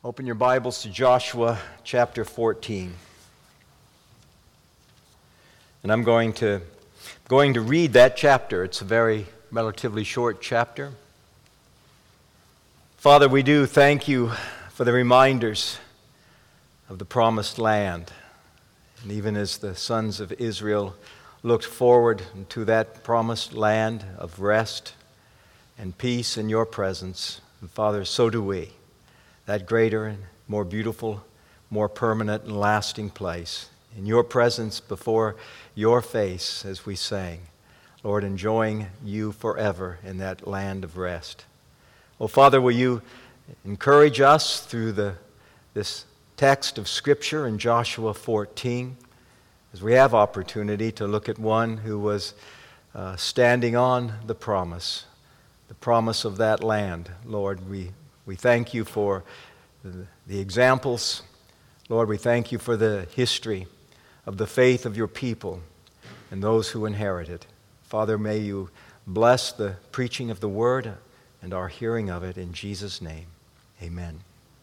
Open your Bibles to Joshua chapter 14. And I'm going to read that chapter. It's a very relatively short chapter. Father, we do thank you for the reminders of the promised land. And even as the sons of Israel looked forward to that promised land of rest and peace in your presence, and Father, so do we. That greater and more beautiful, more permanent and lasting place. In your presence before your face as we sang. Lord, enjoying you forever in that land of rest. Oh, Father, will you encourage us through this text of Scripture in Joshua 14 as we have opportunity to look at one who was standing on the promise of that land. Lord, we thank you for the examples. Lord, we thank you for the history of the faith of your people and those who inherit it. Father, may you bless the preaching of the word and our hearing of it in Jesus' name. Amen.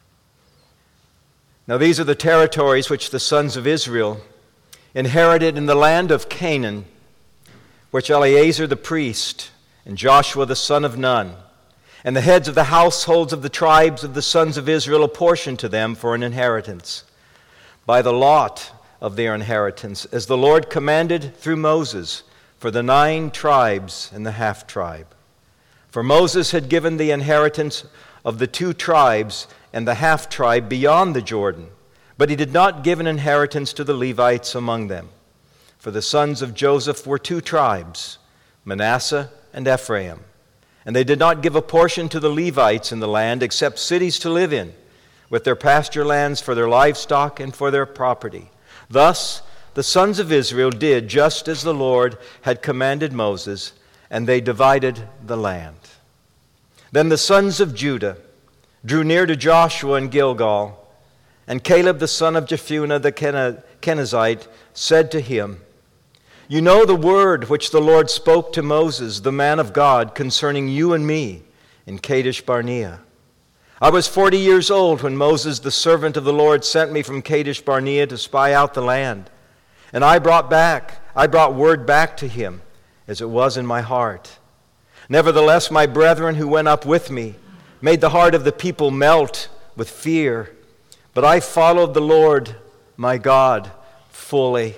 Now these are the territories which the sons of Israel inherited in the land of Canaan, which Eleazar the priest and Joshua the son of Nun and the heads of the households of the tribes of the sons of Israel apportioned to them for an inheritance, by the lot of their inheritance, as the Lord commanded through Moses, for the 9 tribes and the half-tribe. For Moses had given the inheritance of the 2 tribes and the half-tribe beyond the Jordan, but he did not give an inheritance to the Levites among them. For the sons of Joseph were 2 tribes, Manasseh and Ephraim. And they did not give a portion to the Levites in the land except cities to live in, with their pasture lands for their livestock and for their property. Thus the sons of Israel did just as the Lord had commanded Moses, and they divided the land. Then the sons of Judah drew near to Joshua in Gilgal, and Caleb the son of Jephunneh the Kenizzite said to him, "You know the word which the Lord spoke to Moses, the man of God, concerning you and me in Kadesh Barnea. I was 40 years old when Moses, the servant of the Lord, sent me from Kadesh Barnea to spy out the land. And I brought word back to him, as it was in my heart. Nevertheless, my brethren who went up with me made the heart of the people melt with fear. But I followed the Lord my God fully.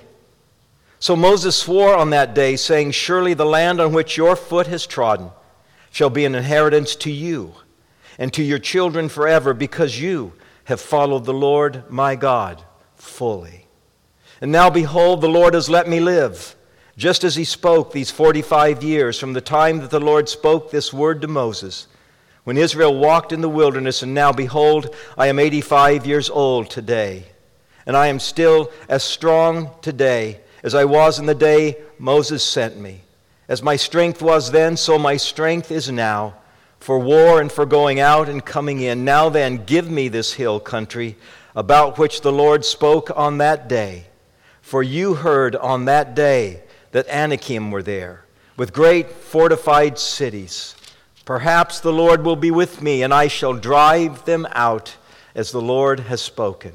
So Moses swore on that day, saying, Surely the land on which your foot has trodden shall be an inheritance to you and to your children forever, because you have followed the Lord my God fully. And now behold, the Lord has let me live, just as he spoke these 45 years from the time that the Lord spoke this word to Moses, when Israel walked in the wilderness. And now behold, I am 85 years old today, and I am still as strong today as I was in the day Moses sent me. As my strength was then, so my strength is now, for war and for going out and coming in. Now then, give me this hill country about which the Lord spoke on that day. For you heard on that day that Anakim were there, with great fortified cities. Perhaps the Lord will be with me, and I shall drive them out, as the Lord has spoken."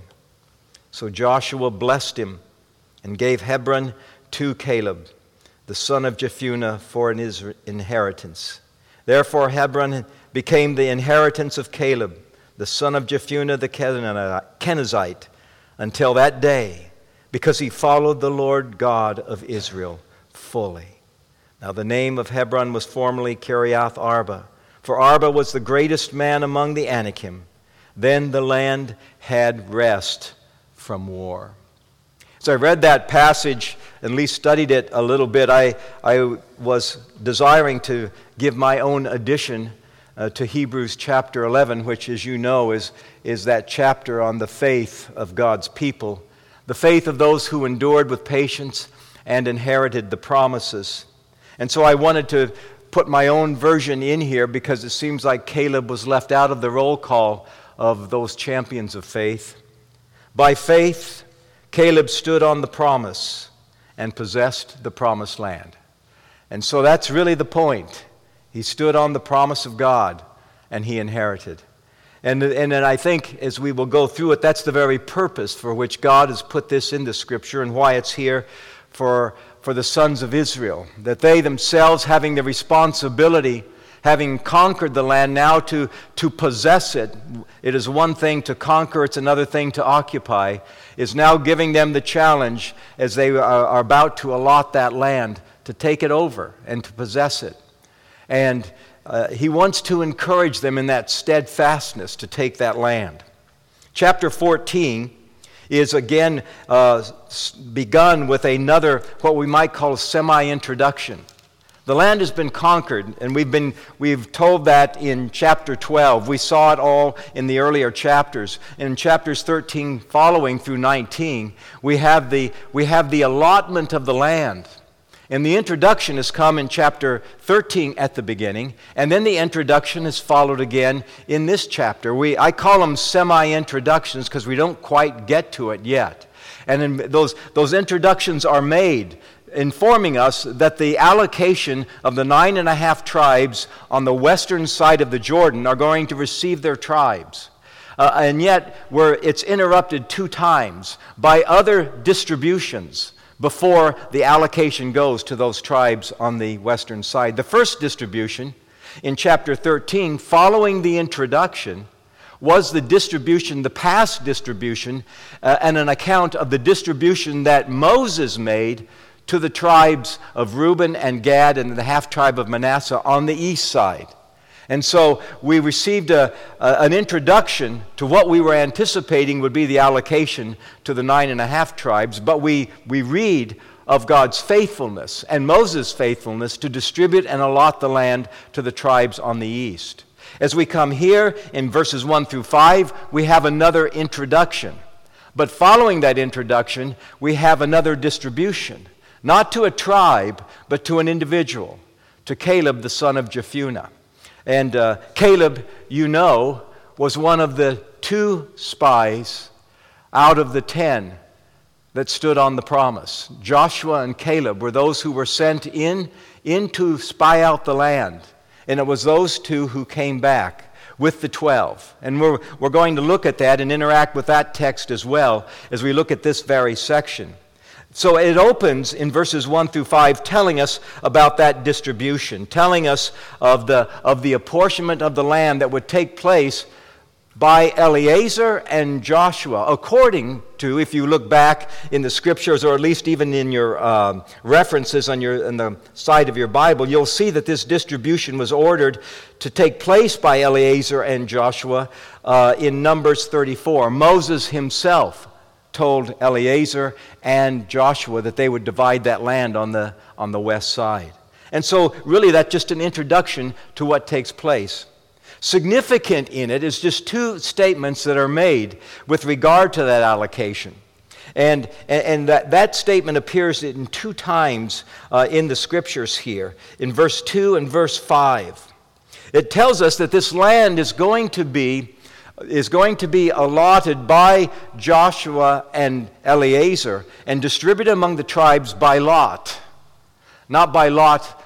So Joshua blessed him, and gave Hebron to Caleb, the son of Jephunneh, for an inheritance. Therefore Hebron became the inheritance of Caleb, the son of Jephunneh the Kenizzite, until that day, because he followed the Lord God of Israel fully. Now the name of Hebron was formerly Kiriath Arba, for Arba was the greatest man among the Anakim. Then the land had rest from war. So I read that passage, at least studied it a little bit. I was desiring to give my own addition to Hebrews chapter 11, which, as you know, is that chapter on the faith of God's people, the faith of those who endured with patience and inherited the promises. And so I wanted to put my own version in here because it seems like Caleb was left out of the roll call of those champions of faith. By faith, Caleb stood on the promise and possessed the promised land. And so that's really the point. He stood on the promise of God and he inherited. And then I think as we will go through it, that's the very purpose for which God has put this into Scripture and why it's here for the sons of Israel. That they themselves, having the responsibility, having conquered the land, now to possess it. It is one thing to conquer, it's another thing to occupy. Is now giving them the challenge as they are about to allot that land to take it over and to possess it. And he wants to encourage them in that steadfastness to take that land. Chapter 14 is again begun with another, what we might call a semi-introduction. The land has been conquered, and we've told that in chapter 12. We saw it all in the earlier chapters. In chapters 13 following through 19, we have the allotment of the land. And the introduction has come in chapter 13 at the beginning, and then the introduction is followed again in this chapter. I call them semi-introductions because we don't quite get to it yet. And those introductions are made informing us that the allocation of the 9.5 tribes on the western side of the Jordan are going to receive their tribes. And yet, it's interrupted 2 times by other distributions before the allocation goes to those tribes on the western side. The first distribution in chapter 13, following the introduction, was the distribution, the past distribution, and an account of the distribution that Moses made to the tribes of Reuben and Gad and the half-tribe of Manasseh on the east side. And so we received an introduction to what we were anticipating would be the allocation to the 9.5 tribes, but we read of God's faithfulness and Moses' faithfulness to distribute and allot the land to the tribes on the east. As we come here in verses 1 through 5, we have another introduction. But following that introduction, we have another distribution, not to a tribe, but to an individual, to Caleb the son of Jephunneh. And Caleb, you know, was one of the 2 spies out of the 10 that stood on the promise. Joshua and Caleb were those who were sent in to spy out the land. And it was those 2 who came back with the 12. And we're going to look at that and interact with that text as well as we look at this very section. So it opens in verses 1 through 5 telling us about that distribution, telling us of the apportionment of the land that would take place by Eleazar and Joshua, according to, if you look back in the Scriptures, or at least even in your references on the side of your Bible, you'll see that this distribution was ordered to take place by Eleazar and Joshua in Numbers 34. Moses himself told Eleazar and Joshua that they would divide that land on the west side. And so really that's just an introduction to what takes place. Significant in it is just 2 statements that are made with regard to that allocation. And that statement appears in 2 times in the Scriptures here, in verse 2 and verse 5. It tells us that this land is going to be allotted by Joshua and Eleazar and distributed among the tribes by Lot. Not by Lot,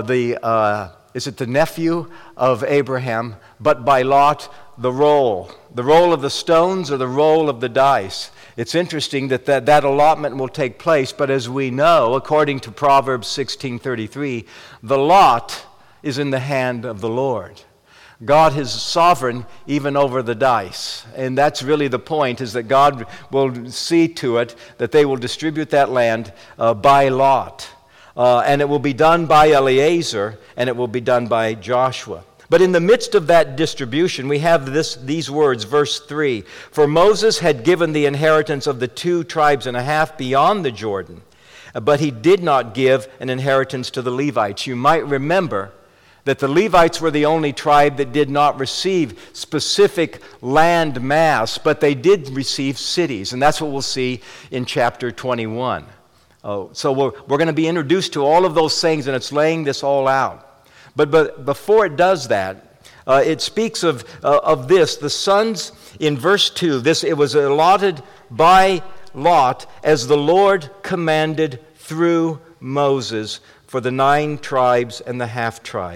is it the nephew of Abraham, but by Lot, the roll of the stones or the roll of the dice. It's interesting that allotment will take place, but as we know, according to Proverbs 16:33, the lot is in the hand of the Lord. God is sovereign even over the dice. And that's really the point, is that God will see to it that they will distribute that land by lot. And it will be done by Eleazar, and it will be done by Joshua. But in the midst of that distribution, we have these words, verse 3. For Moses had given the inheritance of the 2.5 tribes beyond the Jordan, but he did not give an inheritance to the Levites. You might remember that the Levites were the only tribe that did not receive specific land mass, but they did receive cities, and that's what we'll see in chapter 21. So we're going to be introduced to all of those things, and it's laying this all out. But before it does that, it speaks of this. The sons, in verse 2, it was allotted by lot as the Lord commanded through Moses for the 9 tribes and the half-tribe.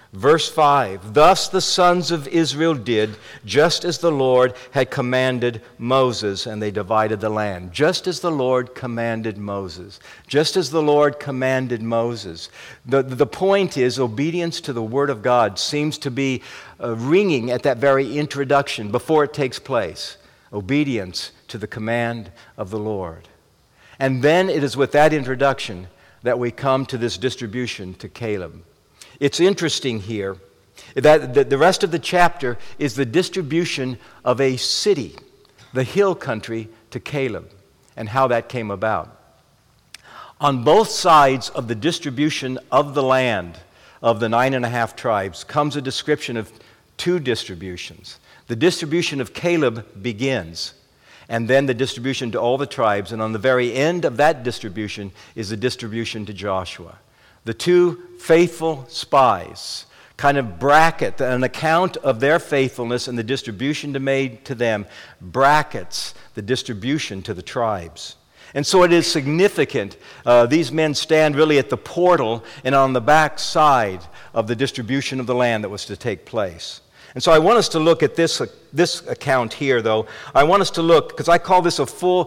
Verse 5, thus the sons of Israel did, just as the Lord had commanded Moses, and they divided the land. Just as the Lord commanded Moses. Just as the Lord commanded Moses. The point is, obedience to the Word of God seems to be ringing at that very introduction before it takes place. Obedience to the command of the Lord. And then it is with that introduction that we come to this distribution to Caleb. It's interesting here that the rest of the chapter is the distribution of a city, the hill country, to Caleb, and how that came about. On both sides of the distribution of the land of the 9.5 tribes comes a description of two distributions. The distribution of Caleb begins, and then the distribution to all the tribes, and on the very end of that distribution is the distribution to Joshua. The two faithful spies kind of bracket an account of their faithfulness and the distribution made to them, brackets the distribution to the tribes. And so it is significant. These men stand really at the portal and on the back side of the distribution of the land that was to take place. And so I want us to look at this account here, though. I want us to look, because I call this a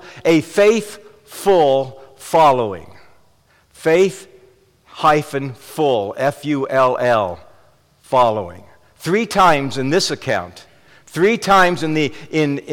faithful following. Faith-full, F-U-L-L, following. 3 times in this account, 3 times in the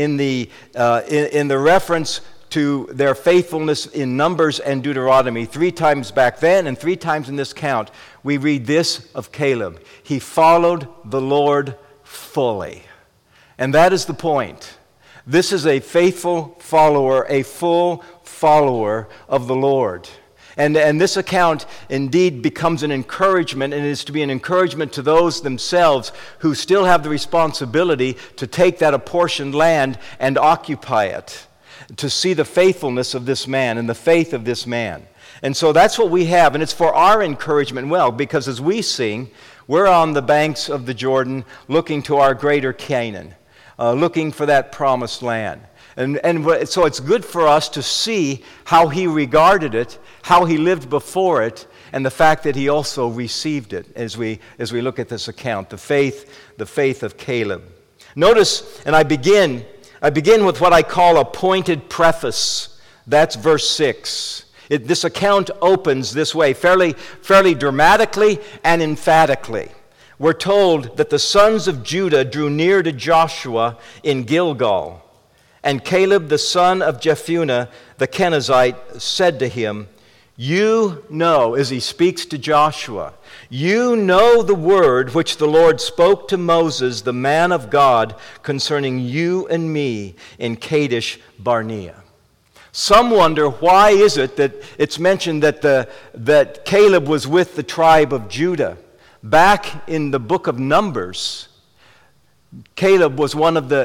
reference to their faithfulness in Numbers and Deuteronomy, 3 times back then and 3 times in this count, we read this of Caleb. He followed the Lord fully. And that is the point. This is a faithful follower, a full follower of the Lord. And this account indeed becomes an encouragement, and is to be an encouragement to those themselves who still have the responsibility to take that apportioned land and occupy it, to see the faithfulness of this man and the faith of this man. And so that's what we have, and it's for our encouragement, well, because as we sing, we're on the banks of the Jordan looking to our greater Canaan, looking for that promised land. And so it's good for us to see how he regarded it, how he lived before it, and the fact that he also received it as we look at this account, the faith of Caleb. Notice, and I begin with what I call a pointed preface. That's verse 6. This account opens this way, fairly dramatically and emphatically. We're told that the sons of Judah drew near to Joshua in Gilgal. And Caleb, the son of Jephunneh, the Kenizzite, said to him, "You know," as he speaks to Joshua, "you know the word which the Lord spoke to Moses, the man of God, concerning you and me in Kadesh Barnea." Some wonder, why is it that it's mentioned that Caleb was with the tribe of Judah? Back in the book of Numbers, Caleb was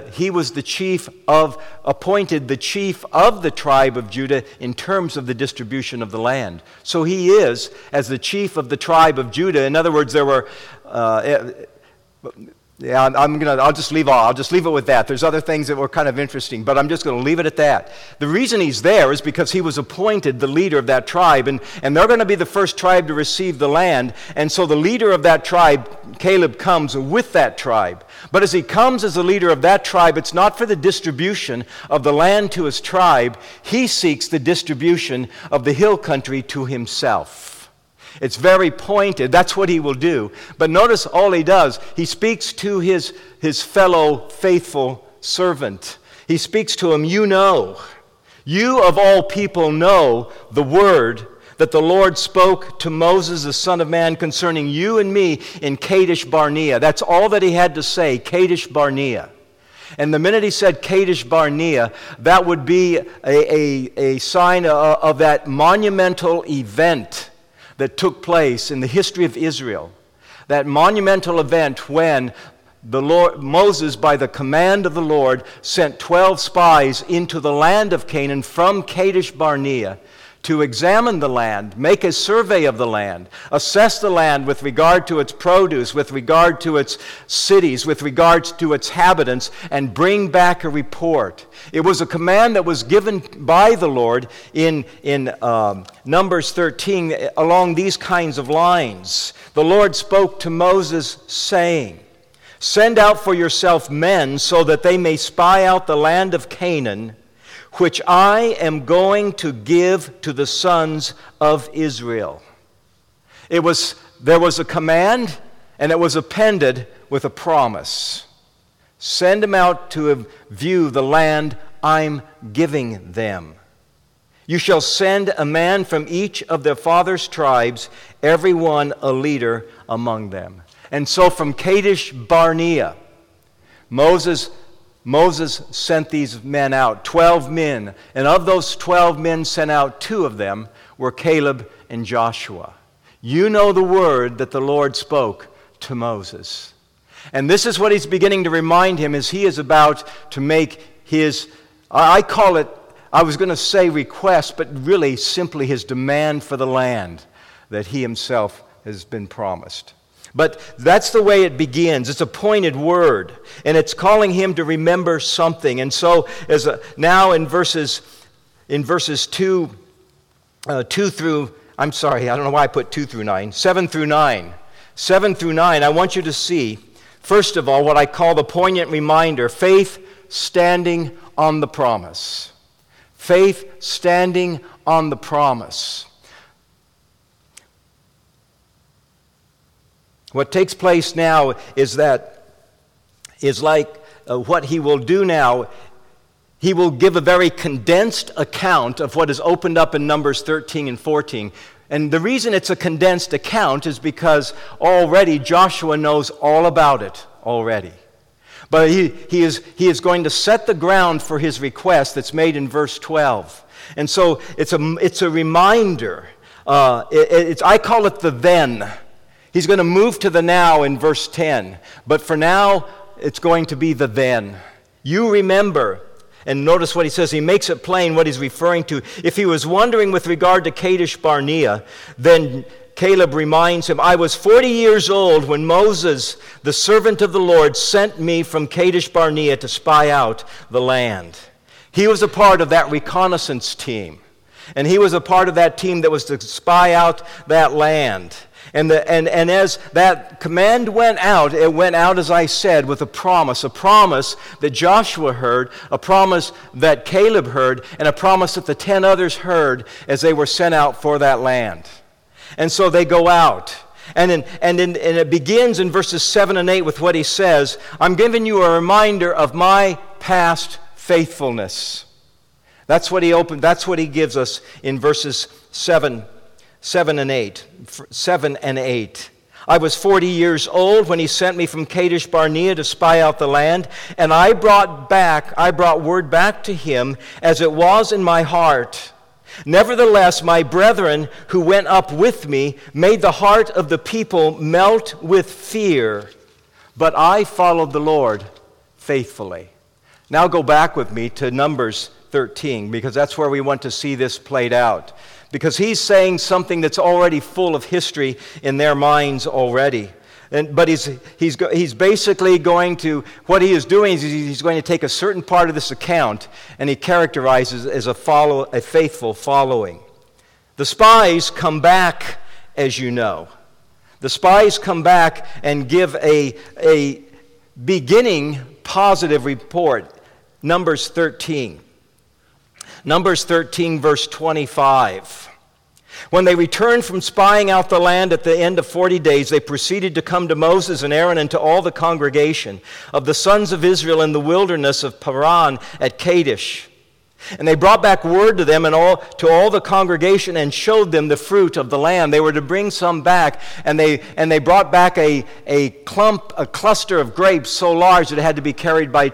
appointed the chief of the tribe of Judah in terms of the distribution of the land. So he is, as the chief of the tribe of Judah. In other words, there were, I'll just leave it with that. There's other things that were kind of interesting, but I'm just going to leave it at that. The reason he's there is because he was appointed the leader of that tribe, and they're going to be the first tribe to receive the land, and so the leader of that tribe, Caleb, comes with that tribe. But as he comes as the leader of that tribe, it's not for the distribution of the land to his tribe. He seeks the distribution of the hill country to himself. It's very pointed. That's what he will do. But notice all he does. He speaks to his fellow faithful servant. He speaks to him, "You know. You of all people know the word that the Lord spoke to Moses, the Son of Man, concerning you and me in Kadesh Barnea." That's all that he had to say, Kadesh Barnea. And the minute he said Kadesh Barnea, that would be a sign of that monumental event that took place in the history of Israel. That monumental event when Moses, by the command of the Lord, sent 12 spies into the land of Canaan from Kadesh Barnea to examine the land, make a survey of the land, assess the land with regard to its produce, with regard to its cities, with regard to its inhabitants, and bring back a report. It was a command that was given by the Lord in Numbers 13 along these kinds of lines. The Lord spoke to Moses, saying, "Send out for yourself men so that they may spy out the land of Canaan, which I am going to give to the sons of Israel." There was a command, and it was appended with a promise. Send them out to view the land I'm giving them. You shall send a man from each of their father's tribes, every one a leader among them. And so from Kadesh Barnea, Moses sent these men out, 12 men. And of those 12 men sent out, 2 of them were Caleb and Joshua. You know the word that the Lord spoke to Moses. And this is what he's beginning to remind him as he is about to make his, I call it, I was going to say request, but really simply his demand for the land that he himself has been promised. But that's the way it begins. It's a pointed word, and it's calling him to remember something. And so, now in verses 2 through, I'm sorry, I don't know why I put 2 through 9, 7 through 9. 7 through 9, I want you to see, first of all, what I call the poignant reminder, faith standing on the promise. Faith standing on the promise. What takes place now is like what he will do now. He will give a very condensed account of what is opened up in Numbers 13 and 14. And the reason it's a condensed account is because already Joshua knows all about it already. But he is going to set the ground for his request that's made in verse 12. And so it's a reminder. I call it the then. He's going to move to the now in verse 10. But for now, it's going to be the then. You remember, and notice what he says. He makes it plain what he's referring to. If he was wondering with regard to Kadesh Barnea, then Caleb reminds him, I was 40 years old when Moses, the servant of the Lord, sent me from Kadesh Barnea to spy out the land. He was a part of that reconnaissance team. And he was a part of that team that was to spy out that land. And as that command went out, it went out, as I said, with a promise that Joshua heard, a promise that Caleb heard, and a promise that the 10 others heard as they were sent out for that land. And so they go out. And it begins in verses 7 and 8 with what he says, I'm giving you a reminder of my past faithfulness. That's what he gives us in verses 7 and 8. 7 and 8. I was 40 years old when he sent me from Kadesh Barnea to spy out the land, and I brought word back to him as it was in my heart. Nevertheless, my brethren who went up with me made the heart of the people melt with fear, but I followed the Lord faithfully. Now go back with me to Numbers 13, because that's where we want to see this played out. Because he's saying something that's already full of history in their minds already. But he's basically going to, what he is doing is he's going to take a certain part of this account and he characterizes as a faithful following. The spies come back, as you know. The spies come back and give a beginning positive report. Numbers 13. Numbers 13, verse 25. When they returned from spying out the land at the end of 40 days, they proceeded to come to Moses and Aaron and to all the congregation of the sons of Israel in the wilderness of Paran at Kadesh. And they brought back word to them and to all the congregation and showed them the fruit of the land. They were to bring some back, and they brought back a cluster of grapes so large that it had to be carried by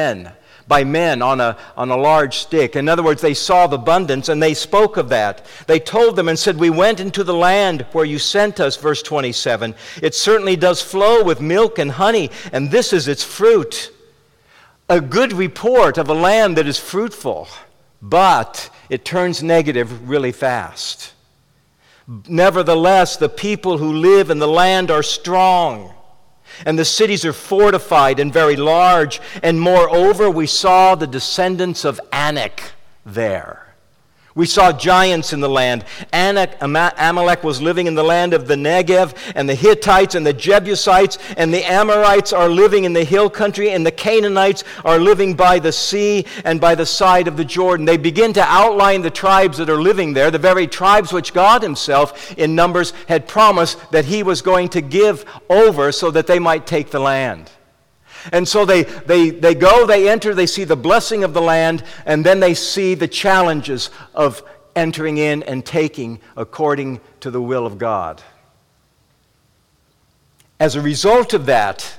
men on a large stick. In other words, they saw the abundance and they spoke of that. They told them and said, we went into the land where you sent us, verse 27. It certainly does flow with milk and honey, and this is its fruit. A good report of a land that is fruitful. but it turns negative really fast. Nevertheless, the people who live in the land are strong, and the cities are fortified and very large. And moreover, we saw the descendants of Anak there. We saw giants in the land. Amalek was living in the land of the Negev, and the Hittites and the Jebusites and the Amorites are living in the hill country, and the Canaanites are living by the sea and by the side of the Jordan. They begin to outline the tribes that are living there, the very tribes which God himself in Numbers had promised that he was going to give over so that they might take the land. And so they go, they enter, they see the blessing of the land, and then they see the challenges of entering in and taking according to the will of God. As a result of that,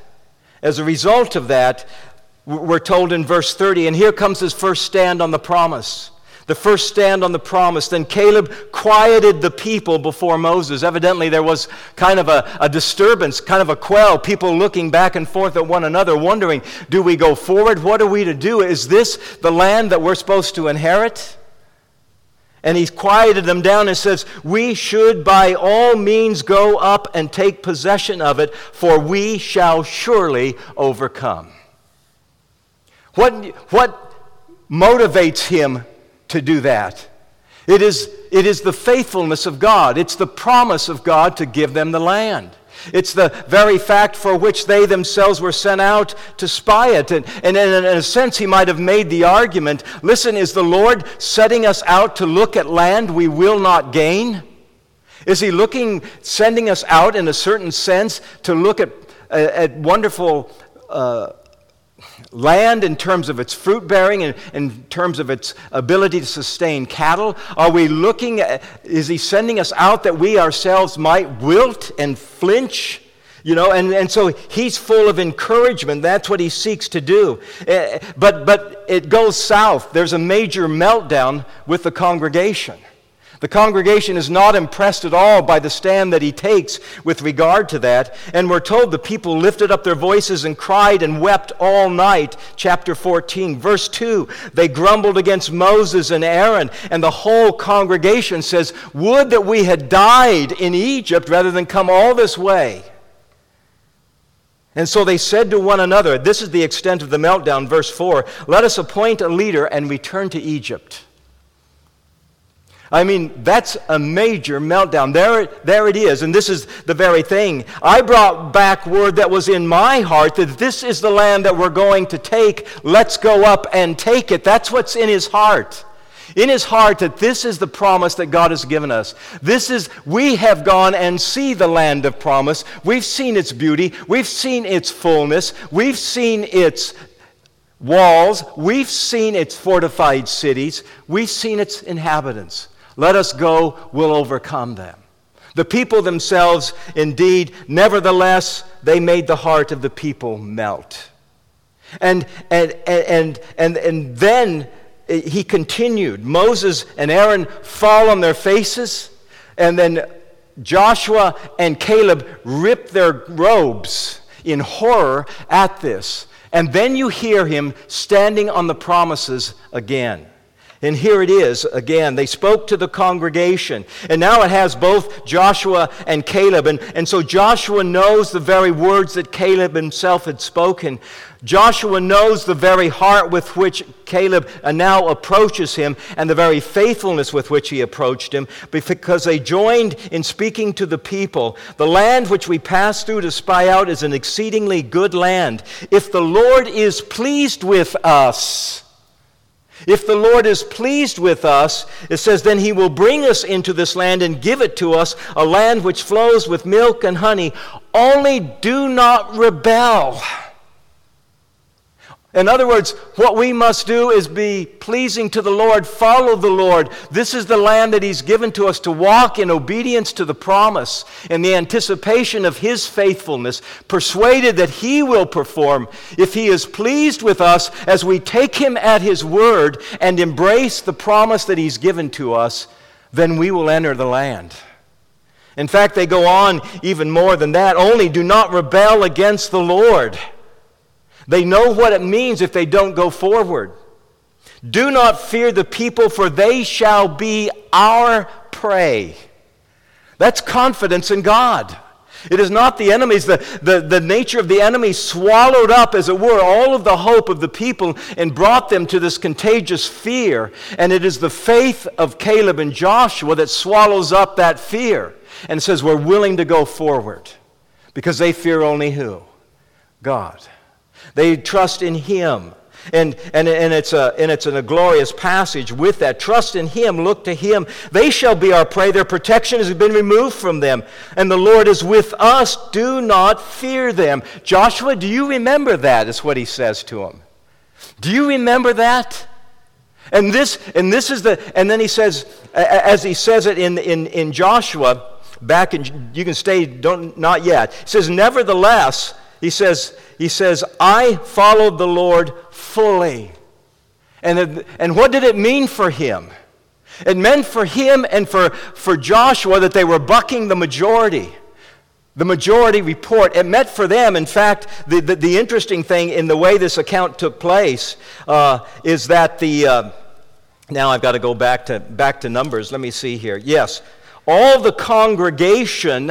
we're told in verse 30, and here comes his first stand on the promise. The first stand on the promise. Then Caleb quieted the people before Moses. Evidently there was kind of a disturbance, kind of a quell, people looking back and forth at one another, wondering, do we go forward? What are we to do? Is this the land that we're supposed to inherit? And he quieted them down and says, we should by all means go up and take possession of it, for we shall surely overcome. What motivates him to do that? It is the faithfulness of God. It's the promise of God to give them the land. It's the very fact for which they themselves were sent out to spy it. And in a sense, he might have made the argument, listen, is the Lord setting us out to look at land we will not gain? Is he sending us out in a certain sense to look at wonderful land in terms of its fruit bearing and in terms of its ability to sustain cattle? Are we looking at, is he sending us out that we ourselves might wilt and flinch? And so he's full of encouragement. That's what he seeks to do. But it goes south. There's a major meltdown with the congregation. The congregation is not impressed at all by the stand that he takes with regard to that. And we're told the people lifted up their voices and cried and wept all night. Chapter 14, verse 2. They grumbled against Moses and Aaron, and the whole congregation says, would that we had died in Egypt rather than come all this way. And so they said to one another, this is the extent of the meltdown, verse 4, let us appoint a leader and return to Egypt. I mean, that's a major meltdown. There it is, and this is the very thing. I brought back word that was in my heart that this is the land that we're going to take. Let's go up and take it. That's what's in his heart. In his heart that this is the promise that God has given us. We have gone and see the land of promise. We've seen its beauty. We've seen its fullness. We've seen its walls. We've seen its fortified cities. We've seen its inhabitants. Let us go, we'll overcome them. The people themselves, indeed, nevertheless, they made the heart of the people melt. And then he continued. Moses and Aaron fall on their faces, and then Joshua and Caleb rip their robes in horror at this. And then you hear him standing on the promises again. And here it is again. They spoke to the congregation. And now it has both Joshua and Caleb. And so Joshua knows the very words that Caleb himself had spoken. Joshua knows the very heart with which Caleb now approaches him and the very faithfulness with which he approached him, because they joined in speaking to the people. The land which we pass through to spy out is an exceedingly good land. If the Lord is pleased with us, if the Lord is pleased with us, it says, then he will bring us into this land and give it to us, a land which flows with milk and honey. Only do not rebel. In other words, what we must do is be pleasing to the Lord, follow the Lord. This is the land that he's given to us to walk in obedience to the promise, in the anticipation of his faithfulness, persuaded that he will perform. If he is pleased with us as we take him at his word and embrace the promise that he's given to us, then we will enter the land. In fact, they go on even more than that. Only do not rebel against the Lord. They know what it means if they don't go forward. Do not fear the people, for they shall be our prey. That's confidence in God. It is not the enemies. The nature of the enemy swallowed up, as it were, all of the hope of the people and brought them to this contagious fear. And it is the faith of Caleb and Joshua that swallows up that fear and says, we're willing to go forward. Because they fear only who? God. They trust in Him. And it's a glorious passage with that. Trust in Him, look to Him. They shall be our prey. Their protection has been removed from them. And the Lord is with us. Do not fear them. Joshua, do you remember that? Is what he says to him. Do you remember that? And then he says, as he says it in Joshua, back in, you can stay, not yet. He says, nevertheless, he says, I followed the Lord fully. And what did it mean for him? It meant for him and for Joshua that they were bucking the majority report. It meant for them, in fact, the interesting thing in the way this account took place is that now I've got to go back to Numbers. Let me see here. Yes, all the congregation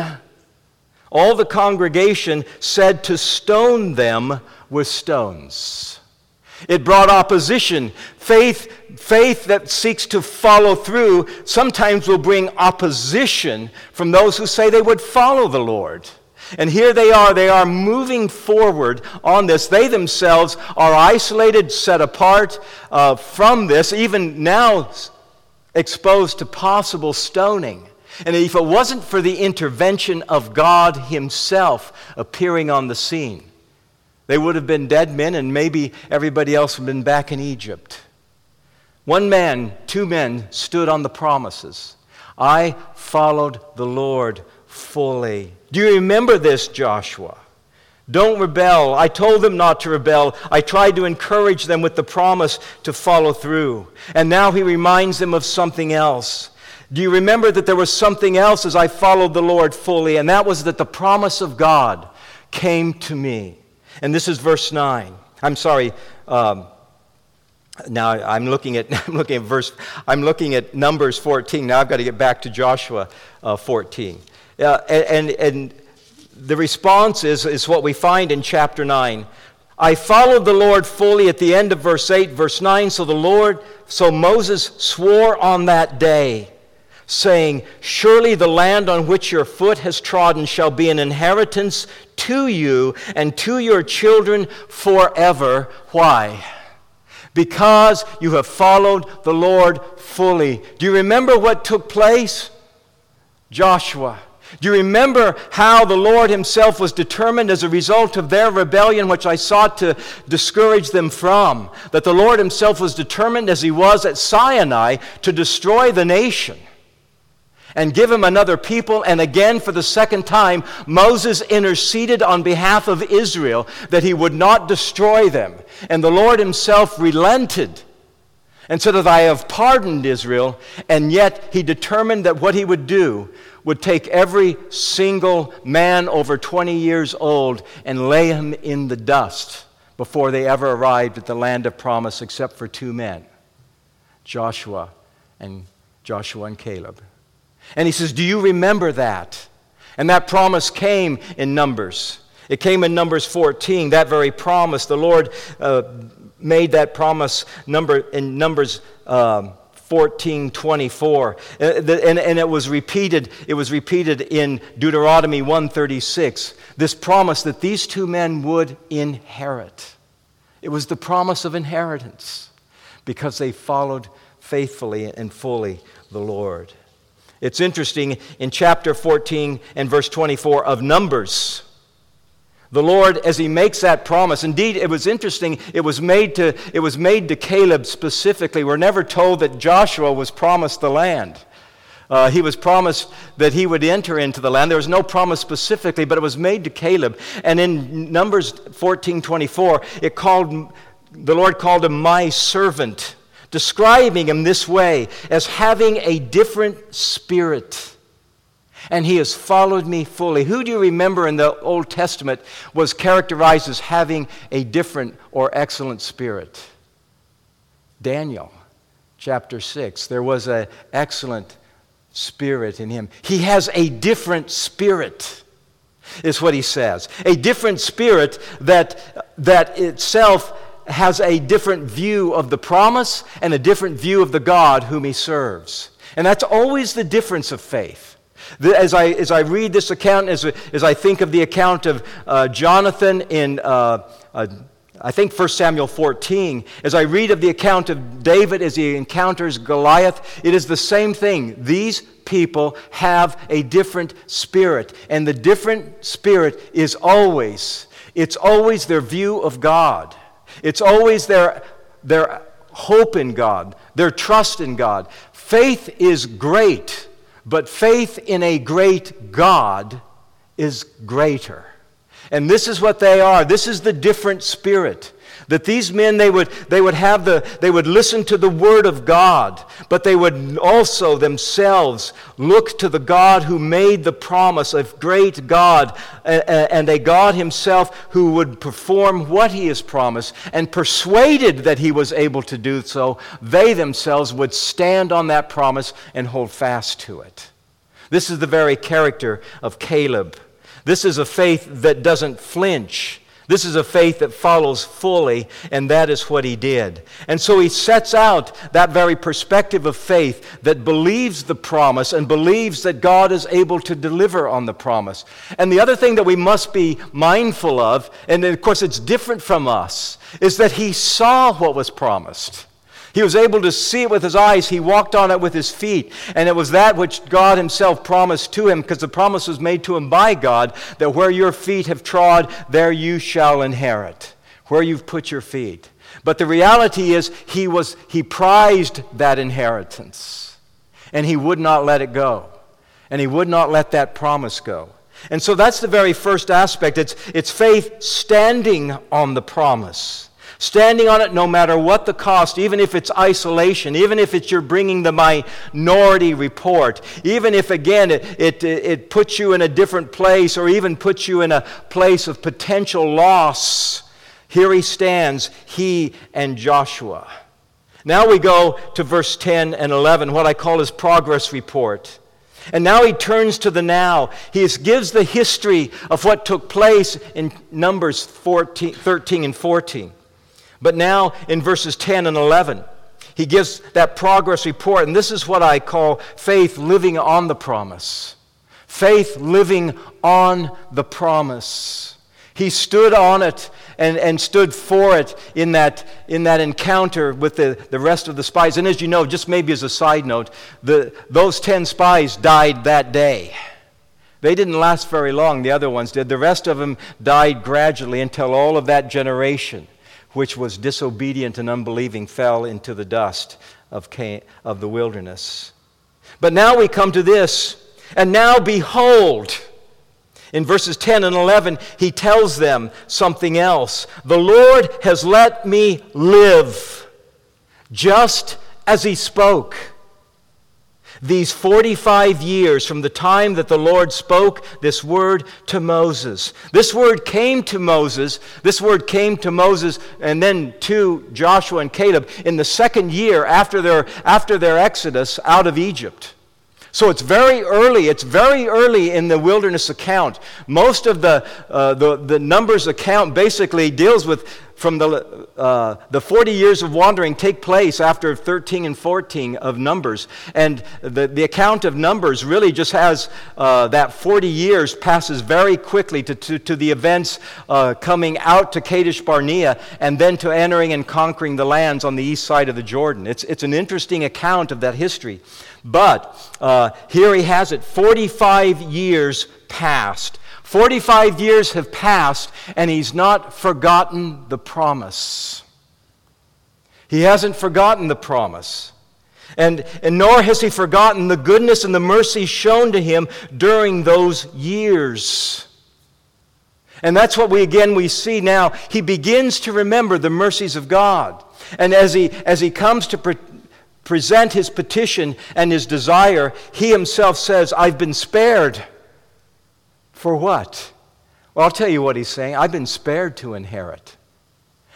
said to stone them with stones. It brought opposition. Faith that seeks to follow through sometimes will bring opposition from those who say they would follow the Lord. And here they are moving forward on this. They themselves are isolated, set apart from this, even now exposed to possible stoning. And if it wasn't for the intervention of God Himself appearing on the scene, they would have been dead men, and maybe everybody else would have been back in Egypt. One man, two men stood on the promises. I followed the Lord fully. Do you remember this, Joshua? Don't rebel. I told them not to rebel. I tried to encourage them with the promise to follow through. And now he reminds them of something else. Do you remember that there was something else as I followed the Lord fully? And that was that the promise of God came to me. And this is verse 9. I'm sorry. Now I'm looking at Numbers 14. Now I've got to get back to Joshua 14. And the response is what we find in chapter 9. I followed the Lord fully at the end of verse 8, verse 9. So Moses swore on that day, saying, surely the land on which your foot has trodden shall be an inheritance to you and to your children forever. Why? Because you have followed the Lord fully. Do you remember what took place? Joshua. Do you remember how the Lord Himself was determined as a result of their rebellion, which I sought to discourage them from? That the Lord Himself was determined, as He was at Sinai, to destroy the nation and give him another people. And again, for the second time, Moses interceded on behalf of Israel that he would not destroy them. And the Lord Himself relented and said that I have pardoned Israel. And yet He determined that what He would do would take every single man over 20 years old and lay him in the dust before they ever arrived at the land of promise, except for two men, Joshua and Caleb. And He says, do you remember that? And that promise came in Numbers. It came in Numbers 14, that very promise. The Lord made that promise in Numbers 14:24. And it was repeated in Deuteronomy 1:36. This promise that these two men would inherit. It was the promise of inheritance because they followed faithfully and fully the Lord. It's interesting, in chapter 14 and verse 24 of Numbers, the Lord, as He makes that promise, indeed, it was interesting, it was made to Caleb specifically. We're never told that Joshua was promised the land. He was promised that he would enter into the land. There was no promise specifically, but it was made to Caleb. And in Numbers 14:24, the Lord called him my servant, describing him this way, as having a different spirit. And he has followed me fully. Who do you remember in the Old Testament was characterized as having a different or excellent spirit? Daniel, chapter 6. There was an excellent spirit in him. He has a different spirit, is what he says. A different spirit that itself has a different view of the promise and a different view of the God whom he serves. And that's always the difference of faith. As I read this account, as I think of the account of Jonathan in, I think 1 Samuel 14, as I read of the account of David as he encounters Goliath, it is the same thing. These people have a different spirit, and the different spirit is always their view of God. It's always their hope in God, their trust in God. Faith is great, but faith in a great God is greater. And this is what they are. This is the different spirit. That these men, they would listen to the Word of God, but they would also themselves look to the God who made the promise, a great God, and a God himself who would perform what he has promised, and persuaded that he was able to do so, they themselves would stand on that promise and hold fast to it. This is the very character of Caleb. This is a faith that doesn't flinch. This is a faith that follows fully, and that is what he did. And so he sets out that very perspective of faith that believes the promise and believes that God is able to deliver on the promise. And the other thing that we must be mindful of, and of course it's different from us, is that he saw what was promised. He was able to see it with his eyes. He walked on it with his feet. And it was that which God himself promised to him, because the promise was made to him by God, that where your feet have trod, there you shall inherit. Where you've put your feet. But the reality is, he prized that inheritance. And he would not let it go. And he would not let that promise go. And so that's the very first aspect. It's faith standing on the promise. Standing on it no matter what the cost, even if it's isolation, even if it's you're bringing the minority report, even if, again, it puts you in a different place or even puts you in a place of potential loss. Here he stands, he and Joshua. Now we go to verse 10 and 11, what I call his progress report. And now he turns to the now. He gives the history of what took place in Numbers 13 and 14. But now in verses 10 and 11, he gives that progress report. And this is what I call faith living on the promise. Faith living on the promise. He stood on it and stood for it in that encounter with the rest of the spies. And as you know, just maybe as a side note, those 10 spies died that day. They didn't last very long, the other ones did. The rest of them died gradually until all of that generation, which was disobedient and unbelieving, fell into the dust of the wilderness. But now we come to this, and now behold, in verses 10 and 11, he tells them something else. The Lord has let me live, just as he spoke. These 45 years from the time that the Lord spoke this word to Moses. This word came to Moses and then to Joshua and Caleb in the second year after their exodus out of Egypt. So it's very early in the wilderness account. Most of the Numbers account basically deals with from the 40 years of wandering take place after 13 and 14 of Numbers. And the account of Numbers really just has that 40 years passes very quickly to the events coming out to Kadesh Barnea and then to entering and conquering the lands on the east side of the Jordan. It's an interesting account of that history. But here he has it, 45 years passed. 45 years have passed, and he's not forgotten the promise. He hasn't forgotten the promise. And nor has he forgotten the goodness and the mercy shown to him during those years. And that's what we see now. He begins to remember the mercies of God. And as he comes to present his petition and his desire, he himself says, I've been spared. For what? Well, I'll tell you what he's saying. I've been spared to inherit.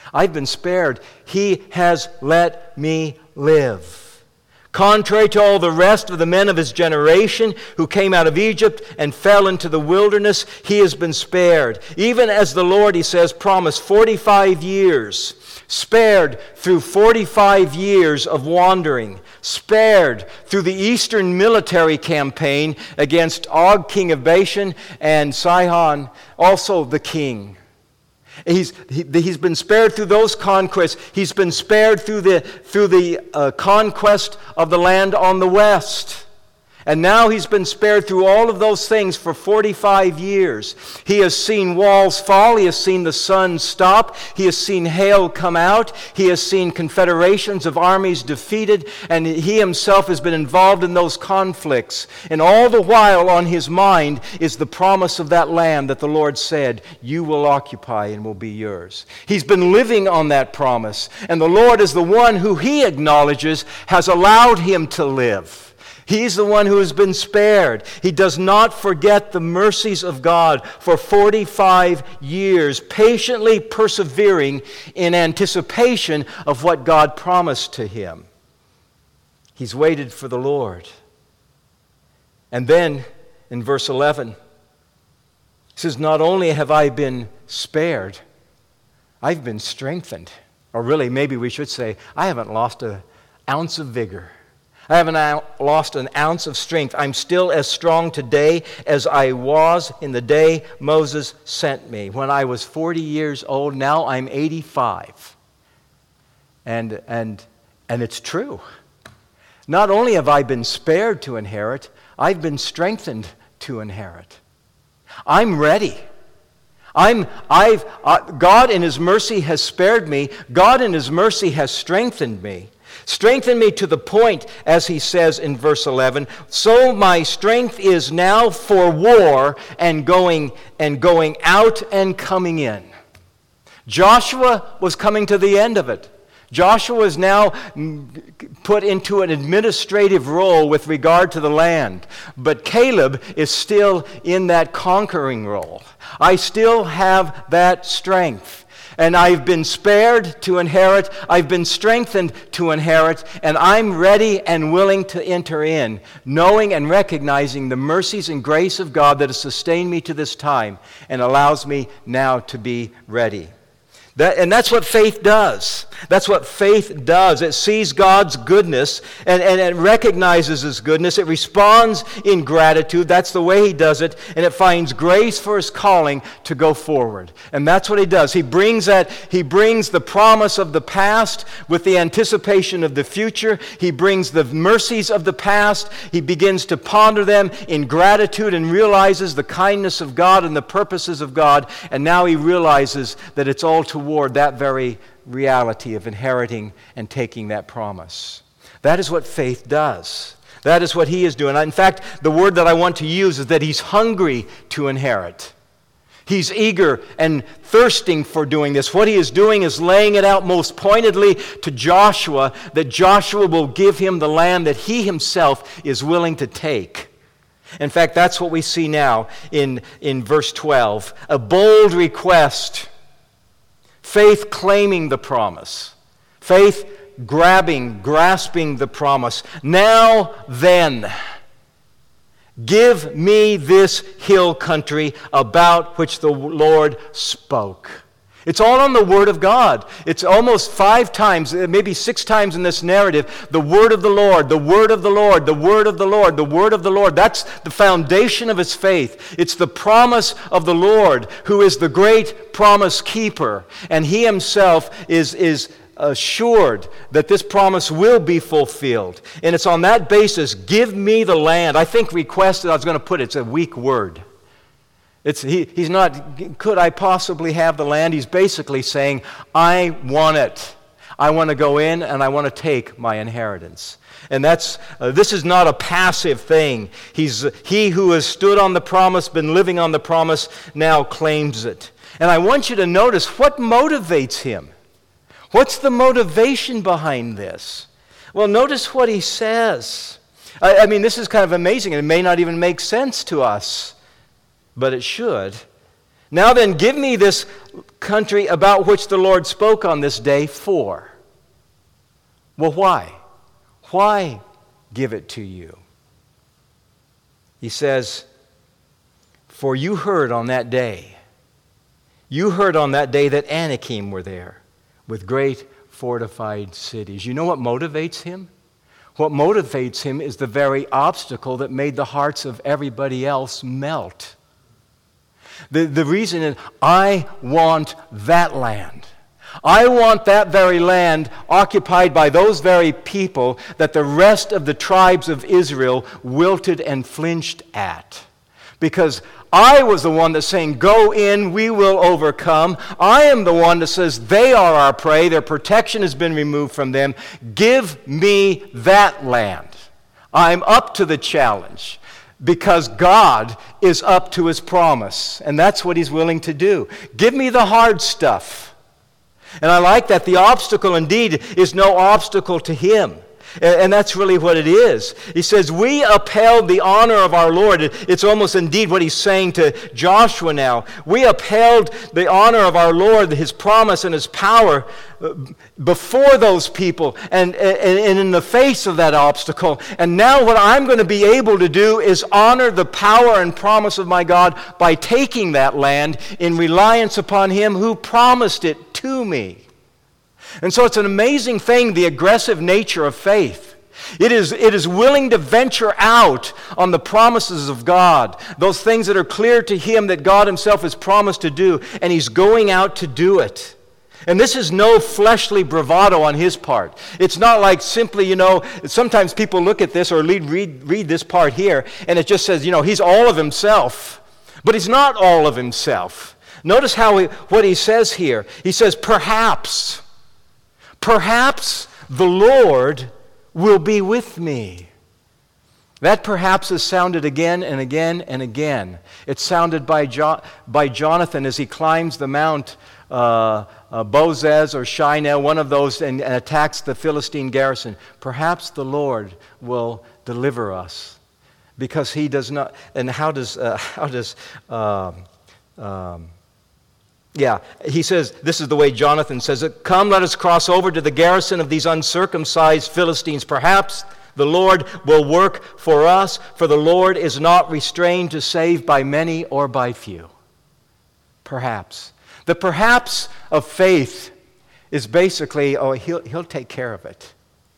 I've been spared. He has let me live. Contrary to all the rest of the men of his generation who came out of Egypt and fell into the wilderness, he has been spared. Even as the Lord, he says, promised 45 years. Spared through 45 years of wandering. Spared through the eastern military campaign against Og, king of Bashan, and Sihon, also the king. He's been spared through those conquests. He's been spared through the conquest of the land on the west. And now he's been spared through all of those things for 45 years. He has seen walls fall. He has seen the sun stop. He has seen hail come out. He has seen confederations of armies defeated. And he himself has been involved in those conflicts. And all the while on his mind is the promise of that land that the Lord said, you will occupy and will be yours. He's been living on that promise. And the Lord is the one who he acknowledges has allowed him to live. He's the one who has been spared. He does not forget the mercies of God for 45 years, patiently persevering in anticipation of what God promised to him. He's waited for the Lord. And then in verse 11, he says, not only have I been spared, I've been strengthened. Or really, maybe we should say, I haven't lost an ounce of vigor. I haven't lost an ounce of strength. I'm still as strong today as I was in the day Moses sent me. When I was 40 years old, now I'm 85. And it's true. Not only have I been spared to inherit, I've been strengthened to inherit. I'm ready. God in His mercy has spared me. God in His mercy has strengthened me. Strengthen me to the point, as he says in verse 11, so my strength is now for war and going out and coming in. Joshua was coming to the end of it. Joshua is now put into an administrative role with regard to the land. But Caleb is still in that conquering role. I still have that strength. And I've been spared to inherit, I've been strengthened to inherit, and I'm ready and willing to enter in, knowing and recognizing the mercies and grace of God that has sustained me to this time and allows me now to be ready. And that's what faith does. That's what faith does. It sees God's goodness and it recognizes His goodness. It responds in gratitude. That's the way He does it. And it finds grace for His calling to go forward. And that's what He does. He brings the promise of the past with the anticipation of the future. He brings the mercies of the past. He begins to ponder them in gratitude and realizes the kindness of God and the purposes of God. And now he realizes that it's all toward that very reality of inheriting and taking that promise. That is what faith does. That is what he is doing. In fact, the word that I want to use is that he's hungry to inherit. He's eager and thirsting for doing this. What he is doing is laying it out most pointedly to Joshua, that Joshua will give him the land that he himself is willing to take. In fact, that's what we see now in verse 12. A bold request. Faith claiming the promise. Faith grasping the promise. Now then, give me this hill country about which the Lord spoke. It's all on the Word of God. It's almost 5 times, maybe 6 times in this narrative, the Word of the Lord, the Word of the Lord, the Word of the Lord, the Word of the Lord. That's the foundation of his faith. It's the promise of the Lord, who is the great promise keeper. And he himself is assured that this promise will be fulfilled. And it's on that basis, give me the land. I think requested, I was going to put it's a weak word. He's not, could I possibly have the land? He's basically saying, I want it. I want to go in and I want to take my inheritance. And this is not a passive thing. He who has stood on the promise, been living on the promise, now claims it. And I want you to notice what motivates him. What's the motivation behind this? Well, notice what he says. I mean, this is kind of amazing, and it may not even make sense to us. But it should. Now then, give me this country about which the Lord spoke on this day for. Well, why? Why give it to you? He says, for you heard on that day that Anakim were there with great fortified cities. You know what motivates him? What motivates him is the very obstacle that made the hearts of everybody else melt. The reason is, I want that land. I want that very land occupied by those very people that the rest of the tribes of Israel wilted and flinched at. Because I was the one that's saying, go in, we will overcome. I am the one that says, they are our prey, their protection has been removed from them. Give me that land. I'm up to the challenge because God is up to his promise. And that's what he's willing to do. Give me the hard stuff. And I like that the obstacle indeed is no obstacle to him. And that's really what it is. He says, we upheld the honor of our Lord. It's almost indeed what he's saying to Joshua now. We upheld the honor of our Lord, his promise and his power before those people and in the face of that obstacle. And now what I'm going to be able to do is honor the power and promise of my God by taking that land in reliance upon him who promised it to me. And so it's an amazing thing, the aggressive nature of faith. It is willing to venture out on the promises of God, those things that are clear to him that God himself has promised to do, and he's going out to do it. And this is no fleshly bravado on his part. It's not like simply, sometimes people look at this or read this part here, and it just says, he's all of himself. But he's not all of himself. Notice what he says here. He says, perhaps the Lord will be with me. That perhaps is sounded again and again and again. It's sounded by Jonathan as he climbs the mount Bozez or Shinar, one of those, and attacks the Philistine garrison. Perhaps the Lord will deliver us, because he does not. And he says, this is the way Jonathan says it, come, let us cross over to the garrison of these uncircumcised Philistines. Perhaps the Lord will work for us, for the Lord is not restrained to save by many or by few. Perhaps. The perhaps of faith is basically, he'll take care of it.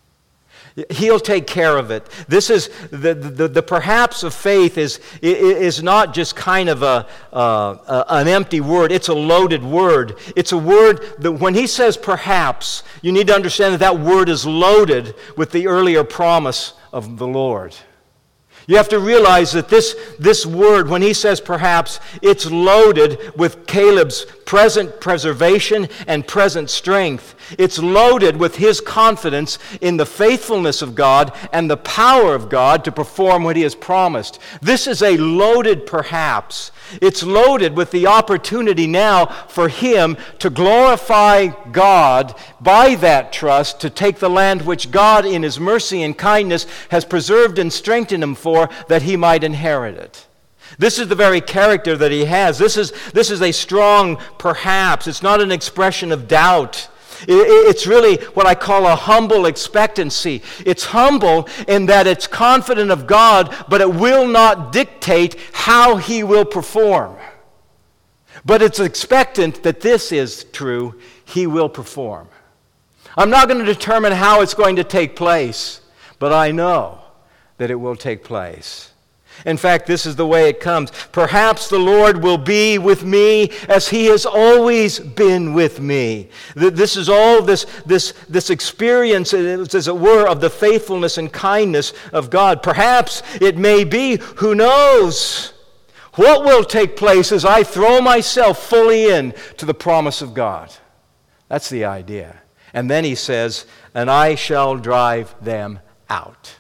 He'll take care of it. This is the perhaps of faith is not just kind of an empty word. It's a loaded word. It's a word that when he says perhaps, you need to understand that word is loaded with the earlier promise of the Lord. You have to realize that this word, when he says perhaps, it's loaded with Caleb's present preservation and present strength. It's loaded with his confidence in the faithfulness of God and the power of God to perform what he has promised. This is a loaded perhaps. It's loaded with the opportunity now for him to glorify God by that trust, to take the land which God in his mercy and kindness has preserved and strengthened him for, that he might inherit it. This is the very character that he has. This is a strong perhaps. It's not an expression of doubt. It's really what I call a humble expectancy. It's humble in that it's confident of God, but it will not dictate how he will perform. But it's expectant that this is true. He will perform. I'm not going to determine how it's going to take place, but I know that it will take place. In fact, this is the way it comes. Perhaps the Lord will be with me as he has always been with me. This is all this experience, as it were, of the faithfulness and kindness of God. Perhaps it may be, who knows, what will take place as I throw myself fully in to the promise of God. That's the idea. And then he says, and I shall drive them out.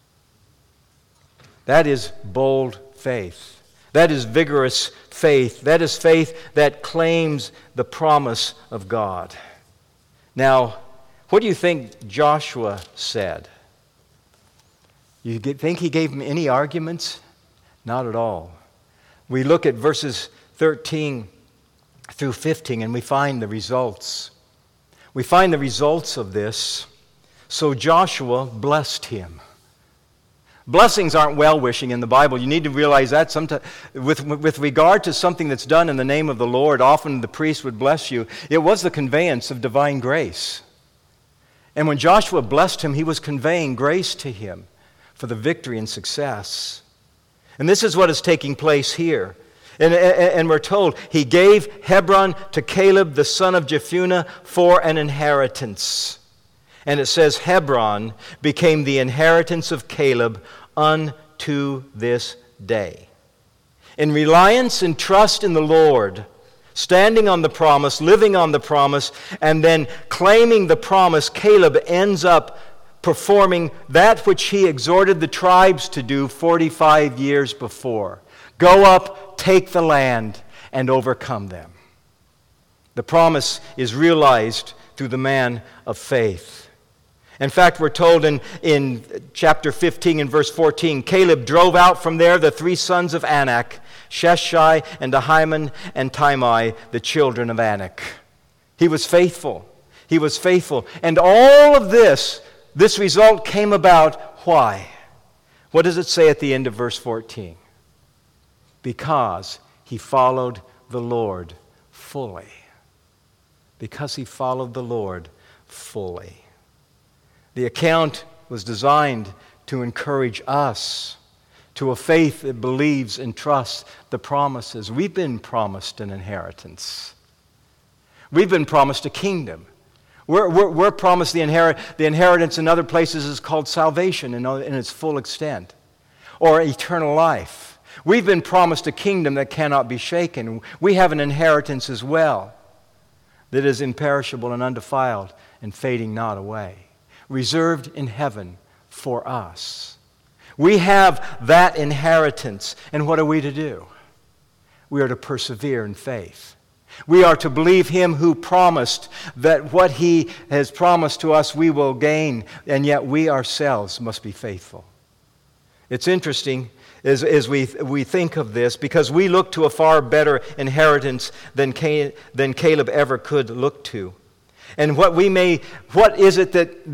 That is bold faith. That is vigorous faith. That is faith that claims the promise of God. Now, what do you think Joshua said? You think he gave him any arguments? Not at all. We look at verses 13 through 15, and we find the results. We find the results of this. So Joshua blessed him. Blessings aren't well-wishing in the Bible. You need to realize that sometimes, with regard to something that's done in the name of the Lord, often the priest would bless you. It was the conveyance of divine grace. And when Joshua blessed him, he was conveying grace to him for the victory and success. And this is what is taking place here. And we're told, he gave Hebron to Caleb, the son of Jephunneh, for an inheritance. And it says Hebron became the inheritance of Caleb unto this day. In reliance and trust in the Lord, standing on the promise, living on the promise, and then claiming the promise, Caleb ends up performing that which he exhorted the tribes to do 45 years before. Go up, take the land, and overcome them. The promise is realized through the man of faith. In fact, we're told in chapter 15 and verse 14, Caleb drove out from there the 3 sons of Anak, Sheshai and Ahiman and Talmai, the children of Anak. He was faithful. He was faithful. And all of this result came about, why? What does it say at the end of verse 14? Because he followed the Lord fully. Because he followed the Lord fully. The account was designed to encourage us to a faith that believes and trusts the promises. We've been promised an inheritance. We've been promised a kingdom. We're promised the inheritance in other places is called salvation in its full extent, or eternal life. We've been promised a kingdom that cannot be shaken. We have an inheritance as well that is imperishable and undefiled and fading not away, reserved in heaven for us. We have that inheritance, and what are we to do? We are to persevere in faith. We are to believe him who promised that what he has promised to us we will gain, and yet we ourselves must be faithful. It's interesting as we think of this, because we look to a far better inheritance than Caleb ever could look to. And what is it that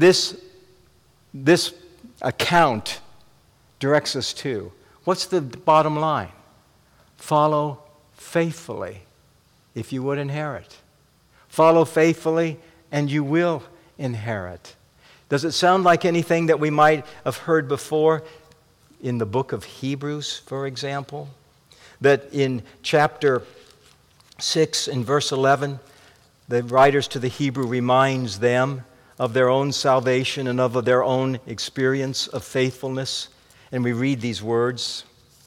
this account directs us to? What's the bottom line? Follow faithfully, if you would inherit. Follow faithfully, and you will inherit. Does it sound like anything that we might have heard before in the book of Hebrews, for example? That in chapter 6 and verse 11, the writers to the Hebrew reminds them of their own salvation and of their own experience of faithfulness. And we read these words.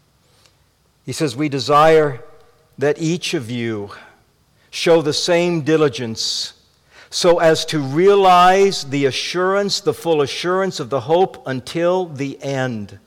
He says, "We desire that each of you show the same diligence so as to realize the assurance, the full assurance of the hope until the end."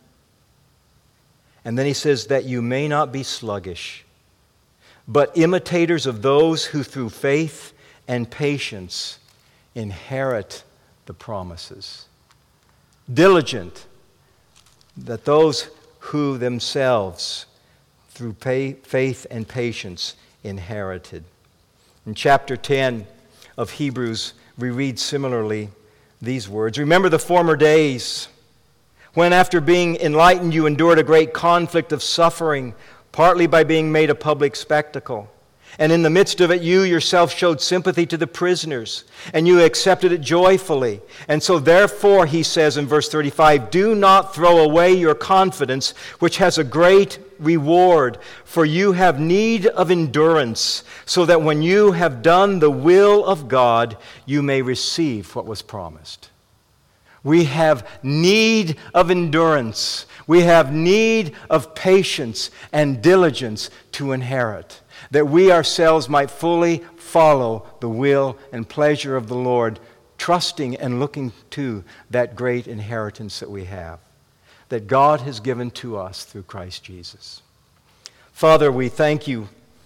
And then he says, "that you may not be sluggish, but imitators of those who through faith and patience inherit the promises." Diligent, that those who themselves through faith and patience inherited. In chapter 10 of Hebrews, we read similarly these words. "Remember the former days, when after being enlightened you endured a great conflict of suffering, partly by being made a public spectacle. And in the midst of it, you yourself showed sympathy to the prisoners, and you accepted it joyfully. And so therefore," he says in verse 35, "do not throw away your confidence, which has a great reward, for you have need of endurance, so that when you have done the will of God, you may receive what was promised." We have need of endurance. We have need of patience and diligence to inherit, that we ourselves might fully follow the will and pleasure of the Lord, trusting and looking to that great inheritance that we have, that God has given to us through Christ Jesus. Father, we thank you.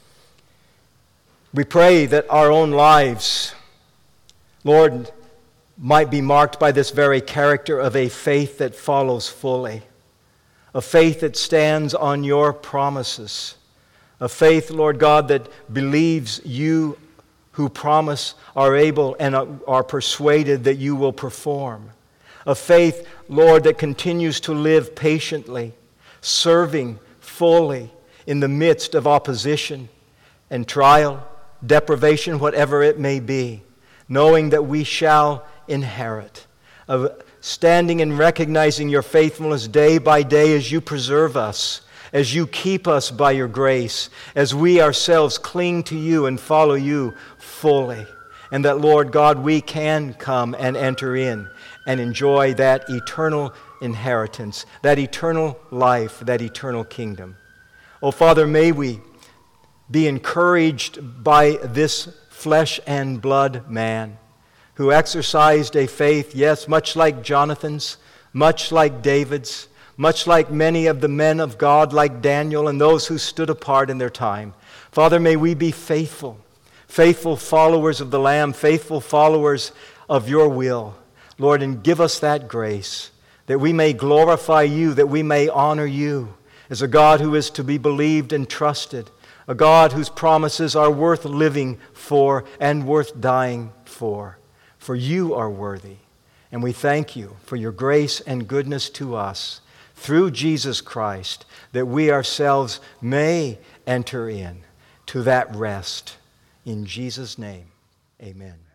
We pray that our own lives, Lord, might be marked by this very character of a faith that follows fully, a faith that stands on your promises, A faith, Lord God, that believes you who promise are able and are persuaded that you will perform. A faith, Lord, that continues to live patiently, serving fully in the midst of opposition and trial, deprivation, whatever it may be, knowing that we shall inherit. Of standing and recognizing your faithfulness day by day as you preserve us, as you keep us by your grace, as we ourselves cling to you and follow you fully. And that, Lord God, we can come and enter in and enjoy that eternal inheritance, that eternal life, that eternal kingdom. Oh, Father, may we be encouraged by this flesh and blood man who exercised a faith, yes, much like Jonathan's, much like David's, much like many of the men of God, like Daniel and those who stood apart in their time. Father, may we be faithful followers of the Lamb, faithful followers of your will. Lord, and give us that grace that we may glorify you, that we may honor you as a God who is to be believed and trusted, a God whose promises are worth living for and worth dying for. For you are worthy, and we thank you for your grace and goodness to us through Jesus Christ, that we ourselves may enter in to that rest. In Jesus' name, amen.